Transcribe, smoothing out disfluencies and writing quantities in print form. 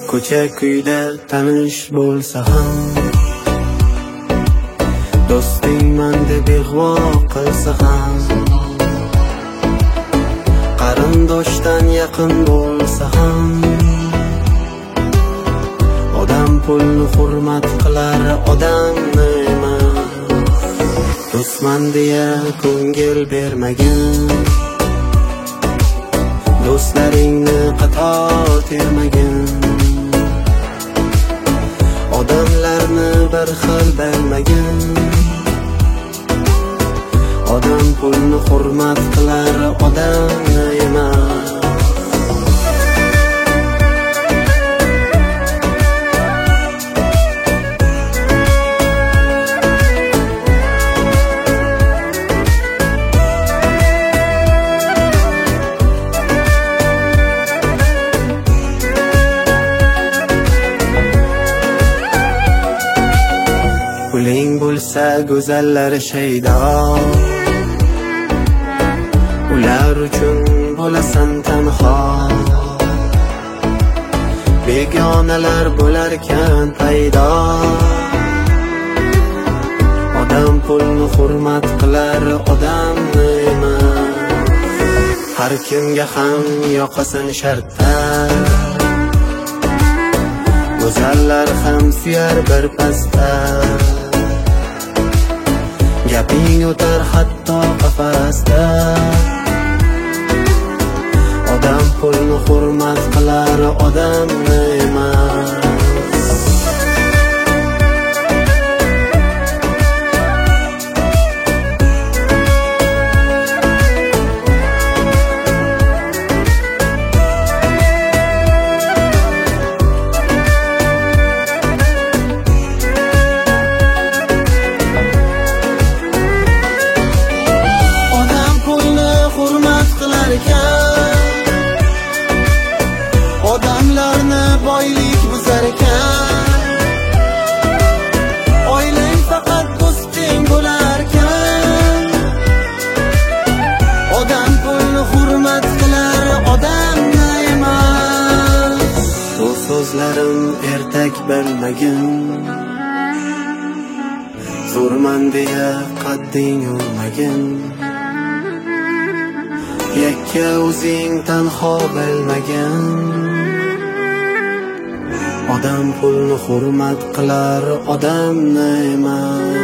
ko'cha kuyda tanish bo'lsa ham, do'stingman deb ig'vo qilsa ham, qarindoshdan yaqin bo'lsa ham, odam pulni hurmat qilar, odamni emas. Do'stman deya ko'ngil bermagin, do'stlaringni qator termagin, odamlarni bir xil bilmagin. Odam pulni hurmat qilar, odamni emas. Puling bo'lsa go'zallar shaydo, ular uchun bo'lasan tanho. Begonalar bo'larkan paydo, odam pulni hurmat qilar, odamni emas. Har kimga ham yoqasan shartta, go'zallar ham suyar bir pasta. Gaping o'tar hatto qafasda, odam pulni hurmat qilar, odamni emas. Odamlarni boylik buzar ekan, oilang faqat do'sting bo'lar ekan. Odam pulni hurmat qilar, odamni emas. Bu so'zlarim ertak bilmagin, zo'rman deya qadding urmagin. Yakka o'zing tanho bilmagin, odam pulni hurmat qilar, odamni emas.